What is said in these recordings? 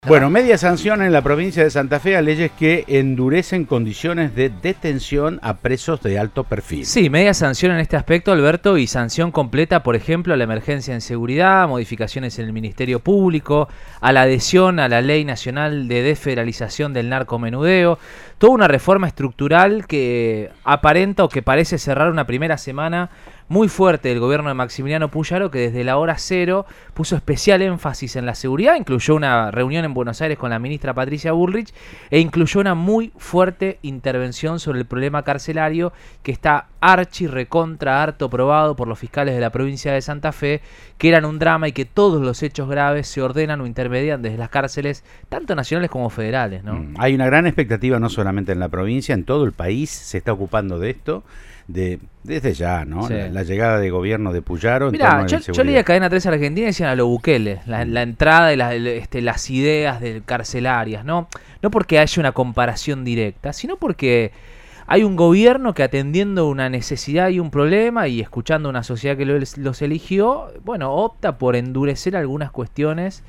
Bueno, media sanción en la provincia de Santa Fe a leyes que endurecen condiciones de detención a presos de alto perfil. Sí, media sanción en este aspecto, Alberto, y sanción completa, por ejemplo, a la emergencia en seguridad, modificaciones en el Ministerio Público, a la adhesión a la Ley Nacional de Desfederalización del Narcomenudeo, toda una reforma estructural que aparenta o que parece cerrar una primera semana muy fuerte del gobierno de Maximiliano Puyaro, que desde la hora cero puso especial énfasis en la seguridad, incluyó una reunión en Buenos Aires con la ministra Patricia Bullrich e incluyó una muy fuerte intervención sobre el problema carcelario que está recontra harto probado por los fiscales de la provincia de Santa Fe, que eran un drama y que todos los hechos graves se ordenan o intermedian desde las cárceles, tanto nacionales como federales, ¿no? Hay una gran expectativa no solamente en la provincia, en todo el país se está ocupando de esto. Desde ya, ¿no? Sí. La llegada de gobierno de Puyaro. Mirá, yo leía Cadena 3 Argentina y decían a lo Bukele, la entrada de las ideas carcelarias, ¿no? No porque haya una comparación directa, sino porque hay un gobierno que, atendiendo una necesidad y un problema y escuchando a una sociedad que los eligió, bueno, opta por endurecer algunas cuestiones,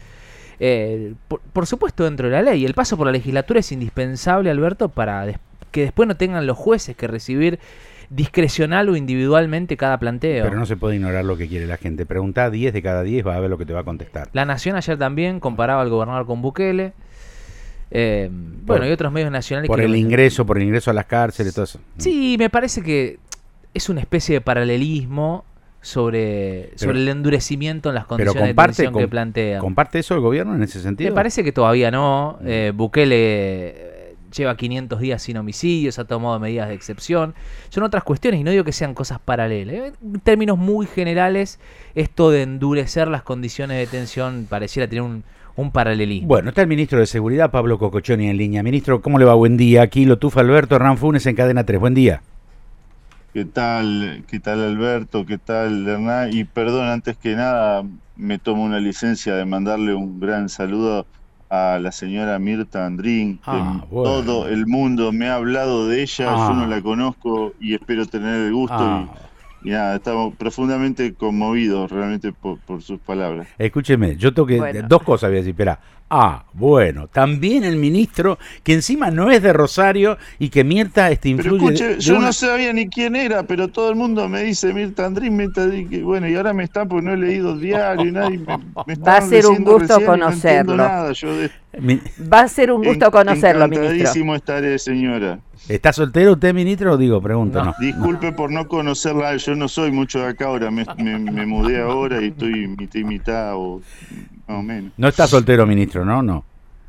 por supuesto dentro de la ley. El paso por la legislatura es indispensable, Alberto, para que después no tengan los jueces que recibir discrecional o individualmente cada planteo. Pero no se puede ignorar lo que quiere la gente. Preguntá 10 de cada 10, va a ver lo que te va a contestar. La Nación ayer también comparaba al gobernador con Bukele. Bueno, y otros medios nacionales. Por el ingreso a las cárceles, todo eso. Sí, me parece que es una especie de paralelismo sobre el endurecimiento en las condiciones de detención que plantea. ¿Comparte eso el gobierno en ese sentido? Me parece que todavía no. Bukele lleva 500 días sin homicidios, ha tomado medidas de excepción. Son otras cuestiones y no digo que sean cosas paralelas. En términos muy generales, esto de endurecer las condiciones de detención pareciera tener un paralelismo. Bueno, está el ministro de Seguridad, Pablo Cococcioni, en línea. Ministro, ¿cómo le va? Buen día. Aquí lo tufa Alberto Hernán Funes en Cadena 3. Buen día. ¿Qué tal Alberto? ¿Qué tal Hernán? Y perdón, antes que nada, me tomo una licencia de mandarle un gran saludo a la señora Mirta Andrín, que bueno. Todo el mundo me ha hablado de ella, yo no la conozco y espero tener el gusto y nada, estamos profundamente conmovidos realmente por sus palabras. Escúcheme, yo tengo que dos cosas voy a decir, espera. Bueno, también el ministro, que encima no es de Rosario y que Mirta influye... Pero escuche, yo no sabía ni quién era, pero todo el mundo me dice Mirta Andrín, que bueno, y ahora me está, porque no he leído el diario y nadie me va a ser un gusto conocerlo. No nada, va a ser un gusto conocerlo, ministro. Encantadísimo estaré, señora. ¿Está soltero usted, ministro? Digo, pregunto. No. Disculpe por no conocerla, yo no soy mucho de acá ahora, me mudé ahora y estoy mitad o más o menos. No está soltero, ministro, ¿no? No.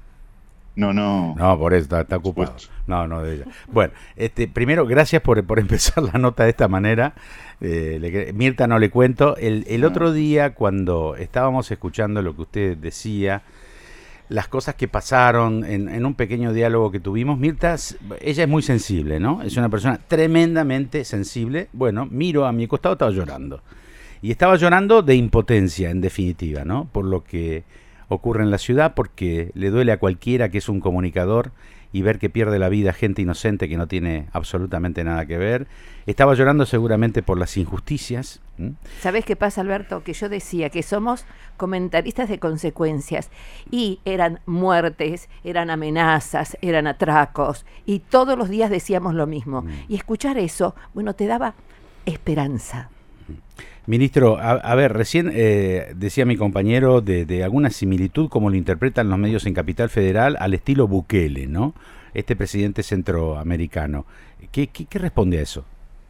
No, por eso está ocupado. No, de ella. Bueno, primero, gracias por empezar la nota de esta manera. Mirta no le cuento. El otro día, cuando estábamos escuchando lo que usted decía, las cosas que pasaron en un pequeño diálogo que tuvimos, Mirta, ella es muy sensible, ¿no? Es una persona tremendamente sensible. Bueno, miro a mi costado, estaba llorando. Y estaba llorando de impotencia, en definitiva, ¿no? Por lo que ocurre en la ciudad, porque le duele a cualquiera que es un comunicador y ver que pierde la vida gente inocente que no tiene absolutamente nada que ver. Estaba llorando seguramente por las injusticias. ¿Sabés qué pasa, Alberto? Que yo decía que somos comentaristas de consecuencias y eran muertes, eran amenazas, eran atracos y todos los días decíamos lo mismo. Y escuchar eso, bueno, te daba esperanza. Ministro, a ver, recién decía mi compañero de alguna similitud como lo interpretan los medios en Capital Federal al estilo Bukele, ¿no? Este presidente centroamericano. ¿Qué responde a eso?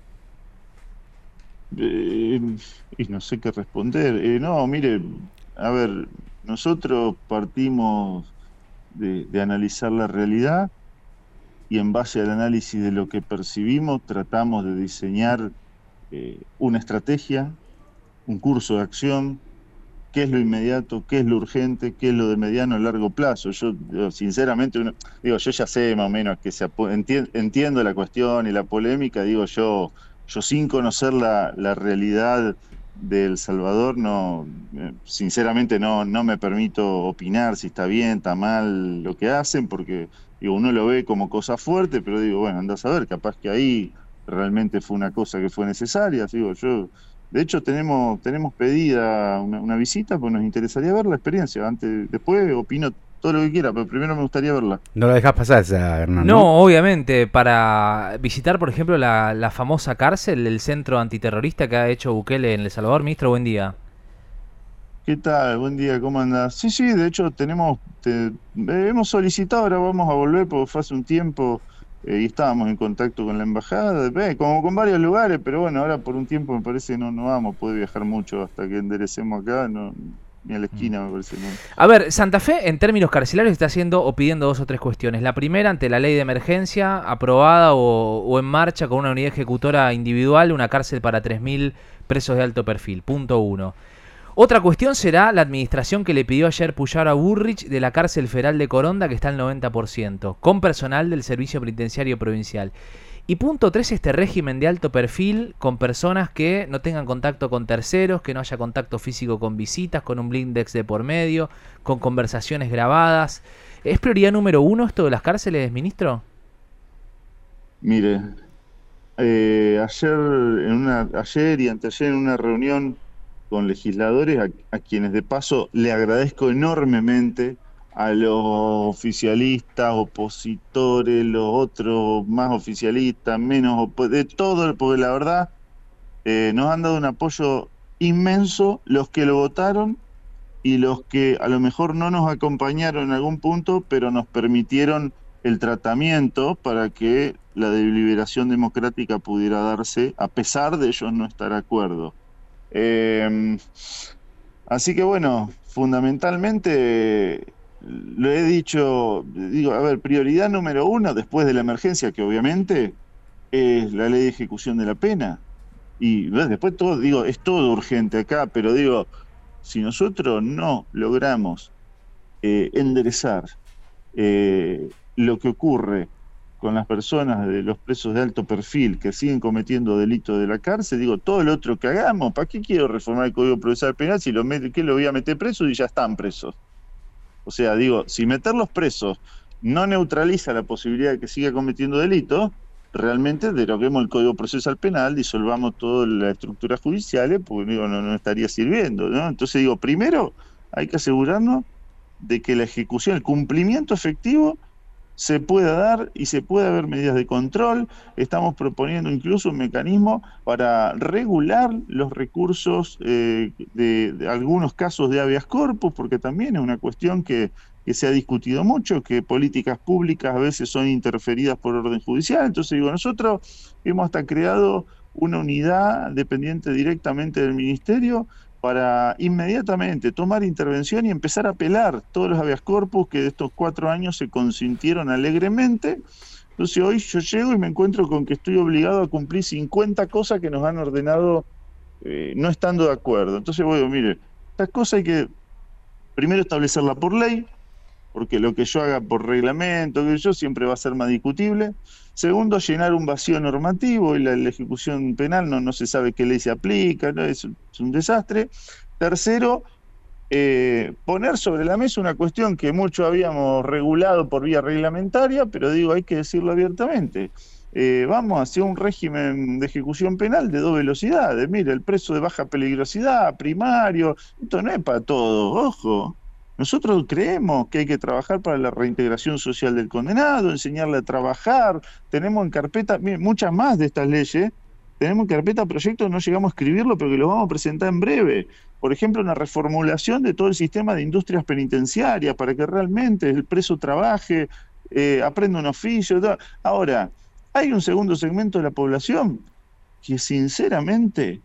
Y no sé qué responder. No, mire, a ver, nosotros partimos de analizar la realidad y en base al análisis de lo que percibimos tratamos de diseñar una estrategia, un curso de acción, qué es lo inmediato, qué es lo urgente, qué es lo de mediano a largo plazo. Yo sinceramente, yo ya sé más o menos que entiendo la cuestión y la polémica, yo sin conocer la realidad de El Salvador, sinceramente no me permito opinar si está bien, está mal lo que hacen, porque uno lo ve como cosa fuerte, pero bueno, andás a ver, capaz que ahí realmente fue una cosa que fue necesaria. De hecho, tenemos pedida una visita, pues nos interesaría ver la experiencia. Después opino todo lo que quiera, pero primero me gustaría verla. No la dejás pasar esa, Hernán. No, obviamente, para visitar, por ejemplo, la famosa cárcel, el centro antiterrorista que ha hecho Bukele en El Salvador. Ministro, buen día. ¿Qué tal? Buen día, ¿cómo andás? Sí, de hecho hemos solicitado, ahora vamos a volver porque fue hace un tiempo y estábamos en contacto con la embajada, como con varios lugares, pero bueno, ahora por un tiempo me parece que no vamos a poder viajar mucho hasta que enderecemos acá, no, ni a la esquina me parece. No. A ver, Santa Fe en términos carcelarios está haciendo o pidiendo 2 o 3 cuestiones. La primera, ante la ley de emergencia aprobada o en marcha con una unidad ejecutora individual, una cárcel para 3.000 presos de alto perfil. Punto 1. Otra cuestión será la administración que le pidió ayer Puyaro a Burrich de la cárcel federal de Coronda, que está al 90%, con personal del Servicio Penitenciario Provincial. Y punto 3, este régimen de alto perfil con personas que no tengan contacto con terceros, que no haya contacto físico con visitas, con un blindex de por medio, con conversaciones grabadas. ¿Es prioridad número 1 esto de las cárceles, ministro? Mire, ayer y anteayer en una reunión con legisladores, a quienes de paso le agradezco enormemente, a los oficialistas, opositores, los otros más oficialistas, menos, de todo, porque la verdad nos han dado un apoyo inmenso los que lo votaron y los que a lo mejor no nos acompañaron en algún punto, pero nos permitieron el tratamiento para que la deliberación democrática pudiera darse, a pesar de ellos no estar de acuerdo. Así que bueno, fundamentalmente lo he dicho, digo, a ver, prioridad número 1 después de la emergencia, que obviamente es la ley de ejecución de la pena. Y bueno, después todo, digo, es todo urgente acá, pero digo, si nosotros no logramos enderezar lo que ocurre con las personas de los presos de alto perfil que siguen cometiendo delitos de la cárcel, digo, todo lo otro que hagamos, ¿para qué quiero reformar el Código Procesal Penal si lo voy a meter presos y ya están presos? O sea, digo, si meterlos presos no neutraliza la posibilidad de que siga cometiendo delitos, realmente deroguemos el Código Procesal Penal, disolvamos toda la estructura judicial, porque digo, no estaría sirviendo, ¿no? Entonces digo, primero hay que asegurarnos de que la ejecución, el cumplimiento efectivo se pueda dar y se pueda haber medidas de control. Estamos proponiendo incluso un mecanismo para regular los recursos de algunos casos de habeas corpus, porque también es una cuestión que se ha discutido mucho, que políticas públicas a veces son interferidas por orden judicial. Entonces digo, nosotros hemos hasta creado una unidad dependiente directamente del Ministerio para inmediatamente tomar intervención y empezar a apelar todos los habeas corpus que de estos 4 años se consintieron alegremente. Entonces hoy yo llego y me encuentro con que estoy obligado a cumplir 50 cosas que nos han ordenado no estando de acuerdo. Entonces bueno, mire, estas cosas hay que primero establecerla por ley, porque lo que yo haga por reglamento, que yo siempre va a ser más discutible. Segundo, llenar un vacío normativo, y la ejecución penal no se sabe qué ley se aplica, ¿no? Es un desastre. Tercero, poner sobre la mesa una cuestión que mucho habíamos regulado por vía reglamentaria, pero digo, hay que decirlo abiertamente. Vamos hacia un régimen de ejecución penal de 2 velocidades. Mire, el preso de baja peligrosidad, primario, esto no es para todos, ojo. Nosotros creemos que hay que trabajar para la reintegración social del condenado, enseñarle a trabajar. Tenemos en carpeta muchas más de estas leyes. Tenemos en carpeta proyectos, no llegamos a escribirlo, pero que los vamos a presentar en breve. Por ejemplo, una reformulación de todo el sistema de industrias penitenciarias para que realmente el preso trabaje, aprenda un oficio. Ahora, hay un segundo segmento de la población que sinceramente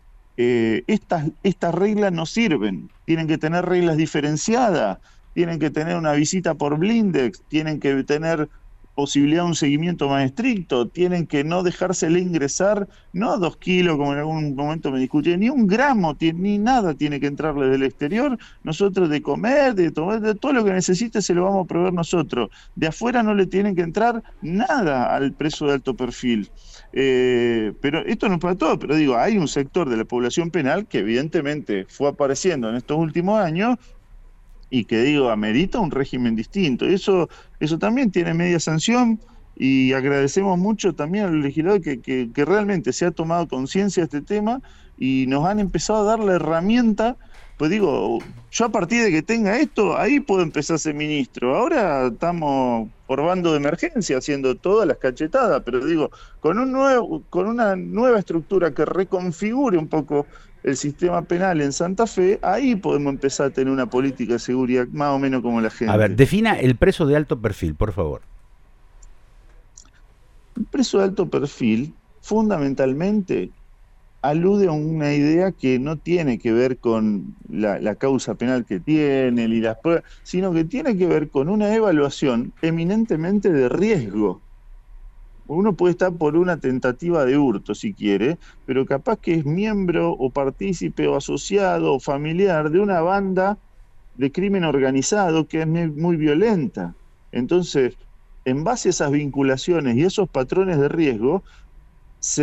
estas reglas no sirven. Tienen que tener reglas diferenciadas, tienen que tener una visita por blindex, tienen que tener posibilidad de un seguimiento más estricto, tienen que no dejársele ingresar, no 2 kilos como en algún momento me discutí, ni 1 gramo, ni nada tiene que entrarle del exterior. Nosotros de comer, de tomar, de todo lo que necesite se lo vamos a proveer nosotros. De afuera no le tienen que entrar nada al preso de alto perfil. Pero esto no es para todo, pero digo, hay un sector de la población penal que evidentemente fue apareciendo en estos últimos años y que digo, amerita un régimen distinto. Y eso también tiene media sanción, y agradecemos mucho también al legislador que realmente se ha tomado conciencia de este tema y nos han empezado a dar la herramienta Pues digo, yo a partir de que tenga esto, ahí puedo empezar a ser ministro. Ahora estamos por bando de emergencia haciendo todas las cachetadas, pero digo, con una nueva estructura que reconfigure un poco el sistema penal en Santa Fe, ahí podemos empezar a tener una política de seguridad más o menos como la gente. A ver, defina el preso de alto perfil, por favor. Un preso de alto perfil, fundamentalmente, alude a una idea que no tiene que ver con la causa penal que tiene y las pruebas, sino que tiene que ver con una evaluación eminentemente de riesgo. Uno puede estar por una tentativa de hurto, si quiere, pero capaz que es miembro o partícipe o asociado o familiar de una banda de crimen organizado que es muy violenta. Entonces, en base a esas vinculaciones y esos patrones de riesgo, se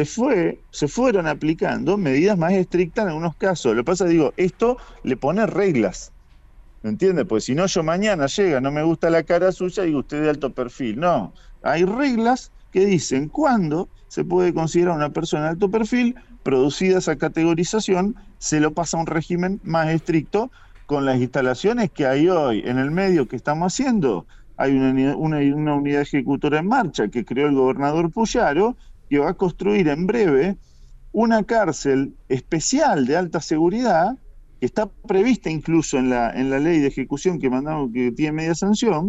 fueron aplicando medidas más estrictas en algunos casos. Lo que pasa, digo, esto le pone reglas, ¿me entiende? Pues si no, yo mañana llega, no me gusta la cara suya y digo, usted de alto perfil. No, hay reglas que dicen cuándo se puede considerar una persona de alto perfil, producida esa categorización, se lo pasa a un régimen más estricto con las instalaciones que hay hoy en el medio que estamos haciendo. Hay una unidad ejecutora en marcha que creó el gobernador Puyaro, que va a construir en breve una cárcel especial de alta seguridad, que está prevista incluso en la ley de ejecución que mandamos, que tiene media sanción,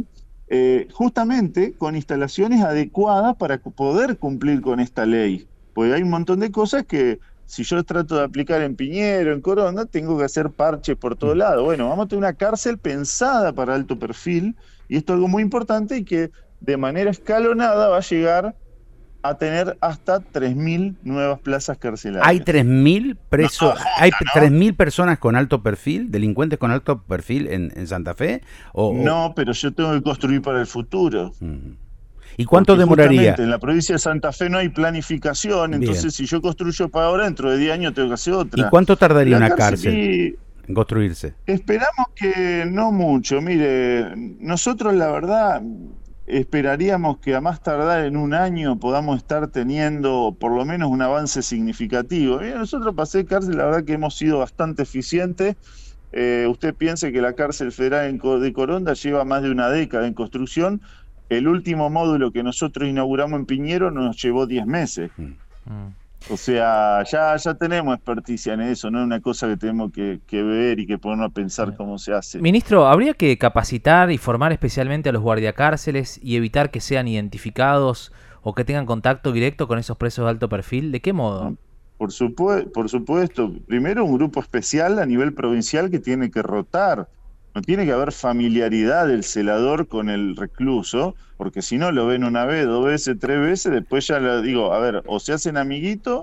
justamente con instalaciones adecuadas para poder cumplir con esta ley. Porque hay un montón de cosas que, si yo trato de aplicar en Piñero, en Coronda, tengo que hacer parches por todo lado. Bueno, vamos a tener una cárcel pensada para alto perfil, y esto es algo muy importante y que de manera escalonada va a llegar a tener hasta 3.000 nuevas plazas carcelarias. ¿Hay 3.000 presos? No, ¿Hay ¿no? 3.000 personas con alto perfil, delincuentes con alto perfil en Santa Fe? No, pero yo tengo que construir para el futuro. ¿Y cuánto Porque demoraría? justamente en la provincia de Santa Fe no hay planificación, entonces Bien. si yo construyo para ahora, dentro de 10 años tengo que hacer otra. ¿Y cuánto tardaría La una cárcel en construirse? Esperamos que no mucho. Mire, nosotros la verdad esperaríamos que a más tardar en un año podamos estar teniendo por lo menos un avance significativo. Mire, nosotros para hacer cárcel la verdad que hemos sido bastante eficientes. Usted piense que la cárcel federal de Coronda lleva más de una década en construcción. El último módulo que nosotros inauguramos en Piñero nos llevó 10 meses. O sea, ya tenemos experticia en eso, no es una cosa que tenemos que ver y que ponernos a pensar cómo se hace. Ministro, ¿habría que capacitar y formar especialmente a los guardiacárceles y evitar que sean identificados o que tengan contacto directo con esos presos de alto perfil? ¿De qué modo? Por supuesto. Primero, un grupo especial a nivel provincial que tiene que rotar. No tiene que haber familiaridad del celador con el recluso, porque si no lo ven una vez, 2 veces, 3 veces, después ya le digo, a ver, o se hacen amiguitos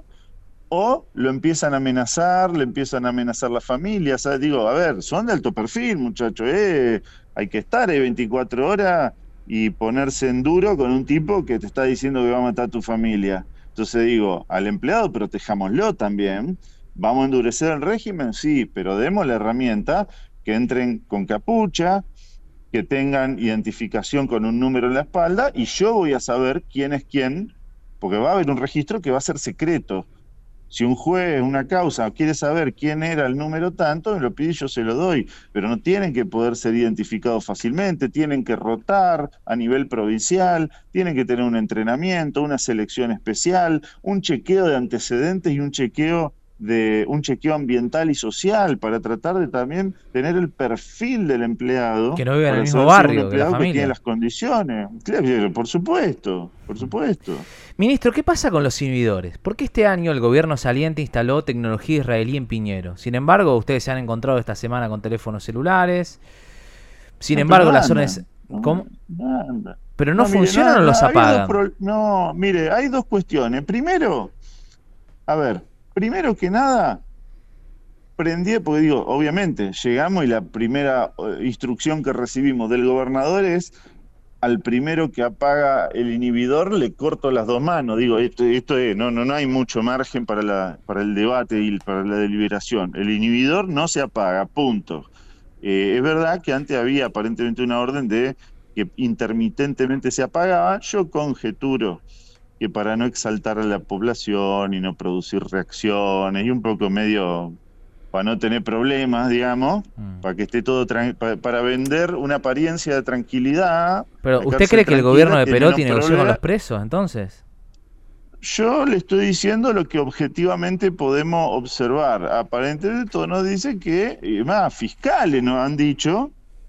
o lo empiezan a amenazar, le empiezan a amenazar la familia. ¿Sabes? Digo, a ver, son de alto perfil, muchachos, hay que estar 24 horas y ponerse en duro con un tipo que te está diciendo que va a matar a tu familia. Entonces digo, al empleado protejámoslo también. ¿Vamos a endurecer el régimen? Sí, pero demos la herramienta, que entren con capucha, que tengan identificación con un número en la espalda, y yo voy a saber quién es quién, porque va a haber un registro que va a ser secreto. Si un juez, una causa, quiere saber quién era el número tanto, me lo pide y yo se lo doy, pero no tienen que poder ser identificados fácilmente, tienen que rotar a nivel provincial, tienen que tener un entrenamiento, una selección especial, un chequeo de antecedentes y un chequeo ambiental y social para tratar de también tener el perfil del empleado, que no viva en el para mismo saber si es un barrio que la empleado que tiene familia. las condiciones. Claro, por supuesto. Ministro, ¿qué pasa con los inhibidores? ¿Por qué este año el gobierno saliente instaló tecnología israelí en Piñero? Sin embargo, ustedes se han encontrado esta semana con teléfonos celulares. Sin embargo, las zonas... ¿Cómo? ¿Pero no funcionan o los apagan? Mire, hay dos cuestiones. Primero que nada, porque digo, obviamente, llegamos y la primera instrucción que recibimos del gobernador es: al primero que apaga el inhibidor le corto las 2 manos. Digo, esto es, no hay mucho margen para el debate y para la deliberación. El inhibidor no se apaga, punto. Es verdad que antes había aparentemente una orden de que intermitentemente se apagaba. Yo conjeturo que para no exaltar a la población y no producir reacciones y un poco medio para no tener problemas, digamos, para que esté todo para vender una apariencia de tranquilidad. Pero La ¿usted cárcel cree que el tranquila gobierno de tiene Perotti unos negoció con problemas. los presos, entonces? Yo le estoy diciendo lo que objetivamente podemos observar. Aparentemente todo nos dice que, más, fiscales nos han dicho,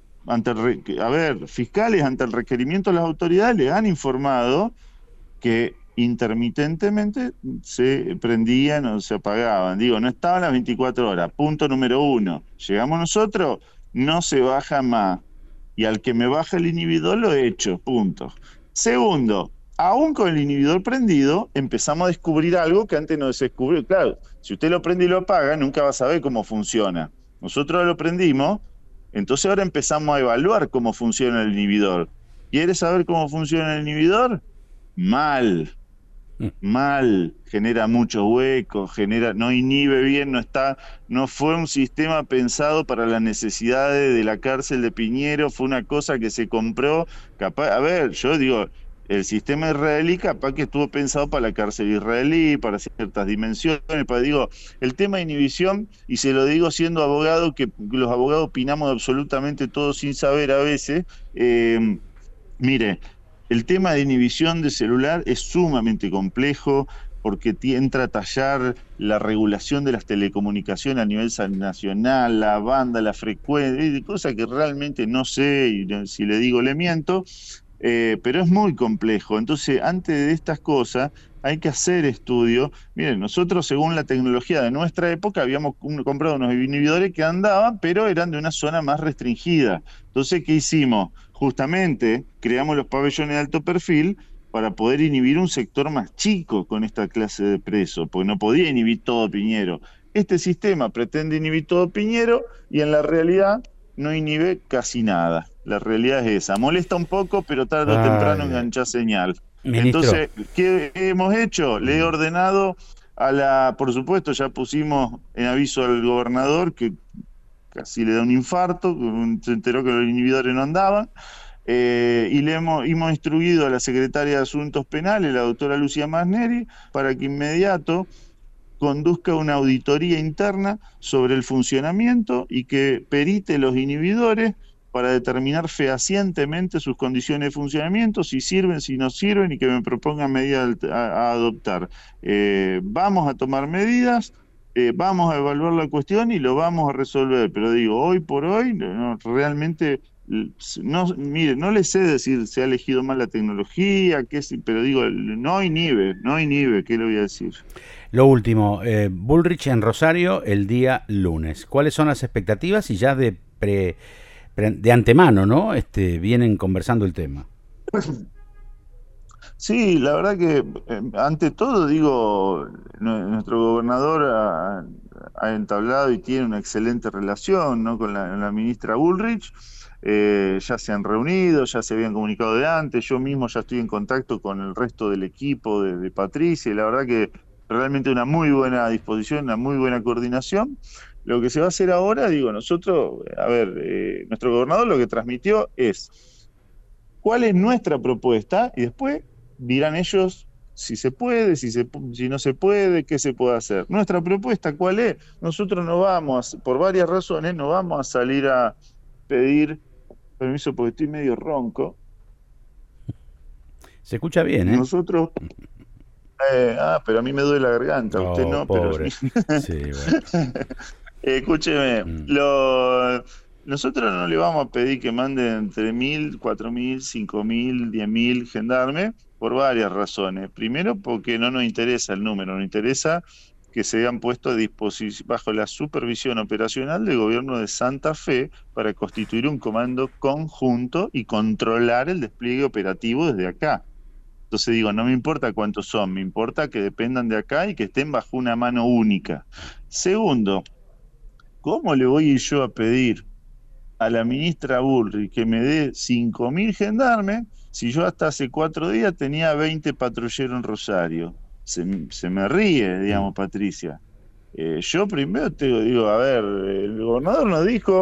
fiscales ante el requerimiento de las autoridades le han informado que intermitentemente se prendían o se apagaban. Digo, no estaban las 24 horas. Punto número uno. Llegamos nosotros, no se baja más. Y al que me baja el inhibidor lo he hecho. Punto. Segundo, aún con el inhibidor prendido, empezamos a descubrir algo que antes no se descubrió. Claro, si usted lo prende y lo apaga, nunca va a saber cómo funciona. Nosotros lo prendimos, entonces ahora empezamos a evaluar cómo funciona el inhibidor. ¿Quiere saber cómo funciona el inhibidor? Mal, genera muchos huecos, no inhibe bien, no fue un sistema pensado para las necesidades de la cárcel de Piñero, fue una cosa que se compró, yo digo, el sistema israelí capaz que estuvo pensado para la cárcel israelí, para ciertas dimensiones, digo, el tema de inhibición, y se lo digo siendo abogado, que los abogados opinamos absolutamente todo sin saber a veces, mire, el tema de inhibición de celular es sumamente complejo porque entra a tallar la regulación de las telecomunicaciones a nivel nacional, la banda, la frecuencia, cosas que realmente no sé, y si le digo le miento, pero es muy complejo. Entonces, antes de estas cosas hay que hacer estudio. Miren, nosotros según la tecnología de nuestra época habíamos comprado unos inhibidores que andaban, pero eran de una zona más restringida. Entonces, ¿qué hicimos? Justamente creamos los pabellones de alto perfil para poder inhibir un sector más chico con esta clase de presos, porque no podía inhibir todo Piñero. Este sistema pretende inhibir todo Piñero y en la realidad no inhibe casi nada. La realidad es esa. Molesta un poco, pero tarde o temprano engancha señal. Ministro. Entonces, ¿qué hemos hecho? Le he ordenado por supuesto, ya pusimos en aviso al gobernador que casi le da un infarto, se enteró que los inhibidores no andaban, y hemos instruido a la secretaria de Asuntos Penales, la doctora Lucía Masneri, para que inmediato conduzca una auditoría interna sobre el funcionamiento y que perite los inhibidores para determinar fehacientemente sus condiciones de funcionamiento, si sirven, si no sirven, y que me propongan medidas a adoptar. Vamos a tomar medidas, vamos a evaluar la cuestión y lo vamos a resolver, pero digo, hoy por hoy, realmente, mire, no le sé decir se ha elegido mal la tecnología, pero digo, no inhibe, ¿qué le voy a decir? Lo último, Bullrich en Rosario el día lunes. ¿Cuáles son las expectativas? Y ya de antemano, ¿no? Vienen conversando el tema. Sí, la verdad que ante todo digo, nuestro gobernador ha entablado y tiene una excelente relación, ¿no?, con la ministra Bullrich. Ya se han reunido, ya se habían comunicado de antes, yo mismo ya estoy en contacto con el resto del equipo de Patricia, y la verdad que realmente una muy buena disposición, una muy buena coordinación. Lo que se va a hacer ahora, digo, nosotros, nuestro gobernador lo que transmitió es cuál es nuestra propuesta y después dirán ellos si se puede, si no se puede, qué se puede hacer. Nuestra propuesta, ¿cuál es? Nosotros no vamos, por varias razones, no vamos a salir a pedir permiso porque estoy medio ronco. Se escucha bien, ¿eh? Nosotros... pero a mí me duele la garganta, usted no, pobre. pero... Sí, bueno. Escúcheme, nosotros no le vamos a pedir que manden entre 1.000, 4.000, 5.000, 10.000 gendarmes por varias razones. Primero, porque no nos interesa el número, nos interesa que se hayan puesto a disposición bajo la supervisión operacional del gobierno de Santa Fe para constituir un comando conjunto y controlar el despliegue operativo desde acá. Entonces digo, no me importa cuántos son, me importa que dependan de acá y que estén bajo una mano única. Segundo, ¿cómo le voy a ir yo a pedir a la ministra Bullrich que me dé 5.000 gendarmes si yo hasta hace 4 días tenía 20 patrulleros en Rosario? Se me ríe, digamos, Patricia. Yo primero te digo, a ver, el gobernador nos dijo,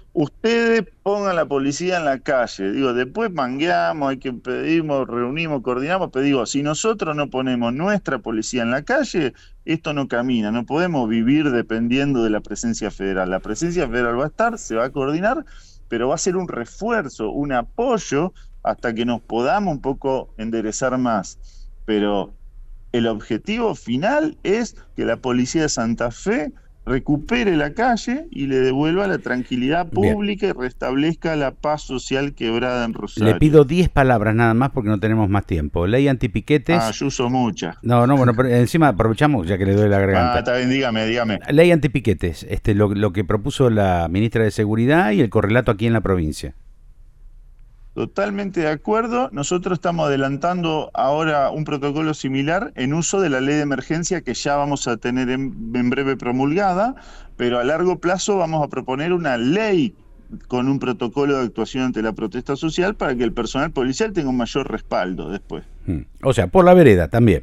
ustedes pongan la policía en la calle. Digo, después mangueamos, hay que pedimos, reunimos, coordinamos, pero digo, si nosotros no ponemos nuestra policía en la calle, esto no camina, no podemos vivir dependiendo de la presencia federal. La presencia federal va a estar, se va a coordinar, pero va a ser un refuerzo, un apoyo, hasta que nos podamos un poco enderezar más. Pero el objetivo final es que la policía de Santa Fe recupere la calle y le devuelva la tranquilidad pública y restablezca la paz social quebrada en Rosario. Le pido 10 palabras nada más porque no tenemos más tiempo. Ley antipiquetes. Yo uso muchas. No, bueno, pero encima aprovechamos ya que le doy la garganta. Está bien, dígame. Ley antipiquetes, lo que propuso la ministra de Seguridad y el correlato aquí en la provincia. Totalmente de acuerdo. Nosotros estamos adelantando ahora un protocolo similar en uso de la ley de emergencia que ya vamos a tener en breve promulgada, pero a largo plazo vamos a proponer una ley con un protocolo de actuación ante la protesta social para que el personal policial tenga un mayor respaldo después. O sea, por la vereda también.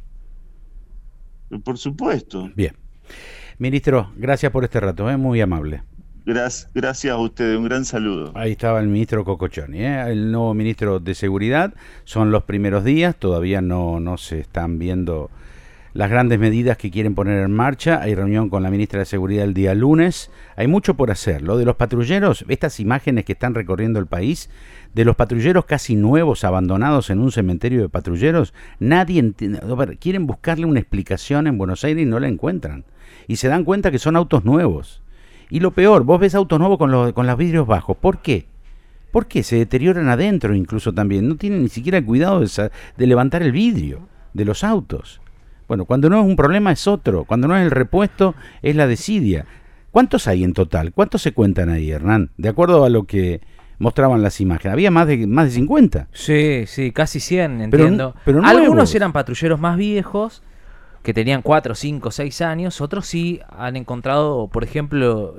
Por supuesto. Bien. Ministro, gracias por este rato, muy amable. Gracias a ustedes, un gran saludo. Ahí estaba el ministro Cocochoni, el nuevo ministro de Seguridad. Son los primeros días, todavía no se están viendo las grandes medidas que quieren poner en marcha. Hay reunión con la ministra de Seguridad el día lunes. Hay mucho por hacer. Lo de los patrulleros, estas imágenes que están recorriendo el país, de los patrulleros casi nuevos, abandonados en un cementerio de patrulleros, nadie entiende. A ver, quieren buscarle una explicación en Buenos Aires y no la encuentran. Y se dan cuenta que son autos nuevos. Y lo peor, vos ves autos nuevos con los vidrios bajos. ¿Por qué? ¿Por qué? Se deterioran adentro incluso también. No tienen ni siquiera el cuidado de levantar el vidrio de los autos. Bueno, cuando no es un problema es otro. Cuando no es el repuesto es la desidia. ¿Cuántos hay en total? ¿Cuántos se cuentan ahí, Hernán? De acuerdo a lo que mostraban las imágenes. Había más de 50. Sí, casi 100, entiendo. Pero algunos eran patrulleros más viejos, que tenían 4, 5, 6 años. Otros sí han encontrado, por ejemplo,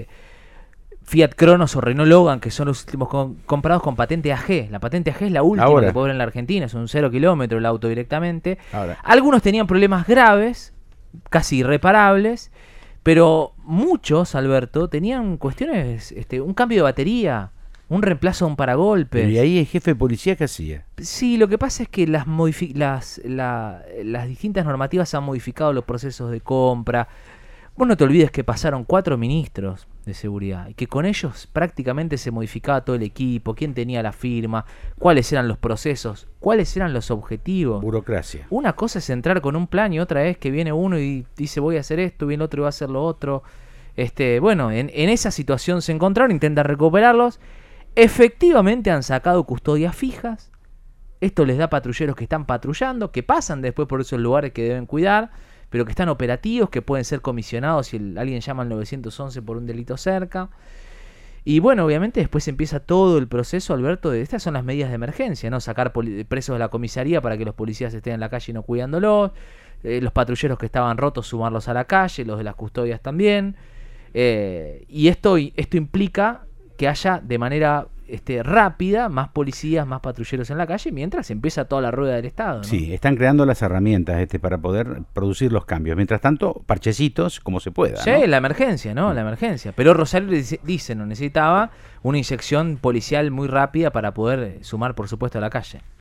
Fiat Cronos o Renault Logan, que son los últimos comprados con patente AG. La patente AG es la última que puede ver en la Argentina, es un 0 kilómetro el auto directamente. Algunos tenían problemas graves, casi irreparables, pero muchos, Alberto, tenían cuestiones, un cambio de batería, un reemplazo de un paragolpes. ¿Y ahí el jefe de policía qué hacía? Sí, lo que pasa es que las distintas normativas han modificado los procesos de compra. Vos no te olvides que pasaron 4 ministros de seguridad y que con ellos prácticamente se modificaba todo el equipo, quién tenía la firma, cuáles eran los procesos, cuáles eran los objetivos. Burocracia. Una cosa es entrar con un plan y otra es que viene uno y dice voy a hacer esto, viene el otro y va a hacer lo otro. Bueno, en esa situación se encontraron, intentan recuperarlos. Efectivamente han sacado custodias fijas. Esto les da patrulleros que están patrullando, que pasan después por esos lugares que deben cuidar, pero que están operativos, que pueden ser comisionados si alguien llama al 911 por un delito cerca. Y bueno, obviamente después empieza todo el proceso, Alberto, de estas son las medidas de emergencia, ¿no? Sacar presos de la comisaría para que los policías estén en la calle y no cuidándolos, los patrulleros que estaban rotos sumarlos a la calle, los de las custodias también. Y esto implica que haya de manera rápida más policías, más patrulleros en la calle, mientras empieza toda la rueda del Estado, ¿no? Sí, están creando las herramientas para poder producir los cambios. Mientras tanto, parchecitos como se pueda, sí, ¿no? La emergencia, ¿no? La emergencia. Pero Rosario dice, no necesitaba una inyección policial muy rápida para poder sumar, por supuesto, a la calle.